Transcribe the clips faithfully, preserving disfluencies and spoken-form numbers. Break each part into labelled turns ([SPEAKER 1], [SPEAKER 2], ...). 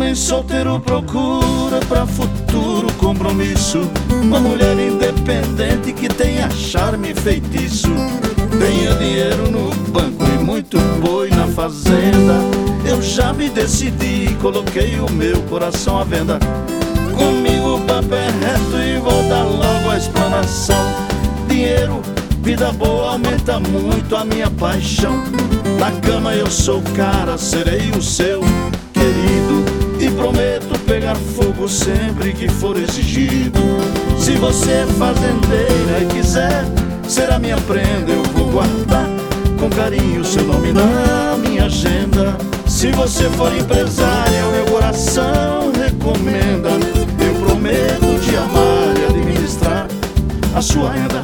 [SPEAKER 1] Homem solteiro procura pra futuro compromisso uma mulher independente que tenha charme e feitiço, tenha dinheiro no banco e muito boi na fazenda. Eu já me decidi, coloquei o meu coração à venda. Comigo o papo é reto e vou dar logo a explanação. Dinheiro, vida boa, aumenta muito a minha paixão. Na cama eu sou o cara, serei o seu querido, e prometo pegar fogo sempre que for exigido. Se você é fazendeira e quiser ser a minha prenda, eu vou guardar com carinho seu nome na minha agenda. Se você for empresária, o meu coração recomenda. Eu prometo te amar e administrar a sua renda.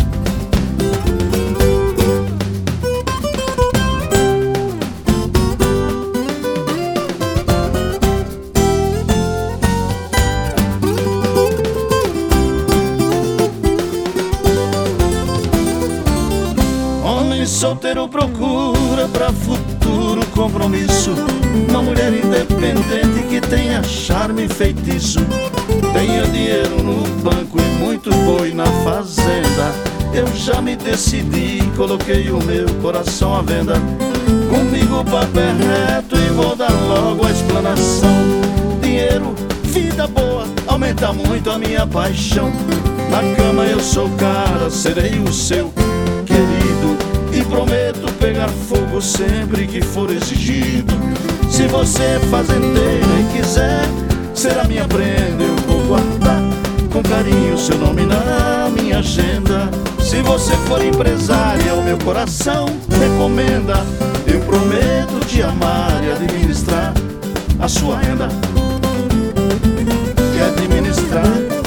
[SPEAKER 1] Homem solteiro procura pra futuro compromisso uma mulher independente que tenha charme e feitiço, tenha dinheiro no banco e muito boi na fazenda. Eu já me decidi, coloquei o meu coração à venda. Comigo o papo é reto e vou dar logo a explanação. Dinheiro, vida boa, aumenta muito a minha paixão. Na cama eu sou o cara, serei o seu querido, e prometo pegar fogo sempre que for exigido. Se você é fazendeira e quiser ser a minha prenda, eu vou guardar com carinho seu nome na minha agenda. Se você for empresária, o meu coração recomenda. Eu prometo te amar e administrar a sua renda, e administrar